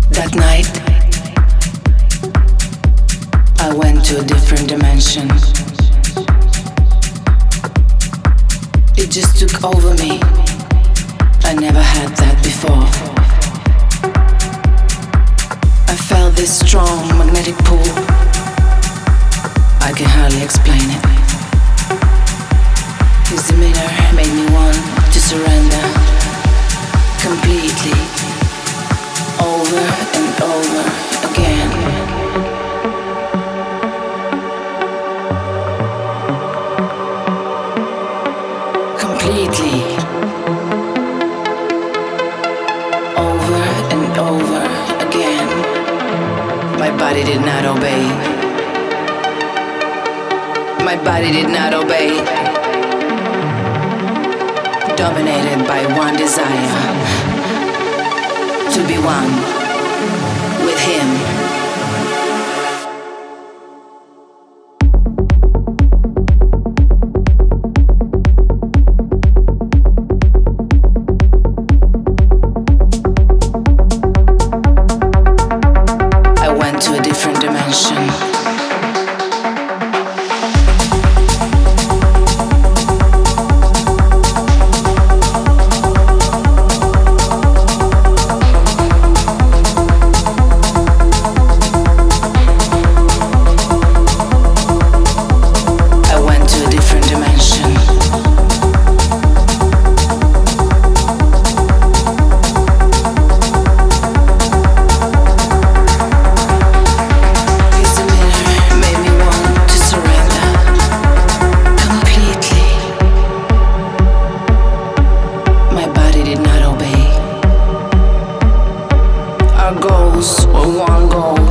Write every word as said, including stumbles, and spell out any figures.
That night, I went to a different dimension. It just took over me. I never had that before. I felt this strong magnetic pull. I can hardly explain it. His demeanor made me want to surrender completely, over and over again. Completely, over and over again. My body did not obey. My body did not obey. Dominated by one desire, to be one with him. I went to a different dimension. Our goals were one goal.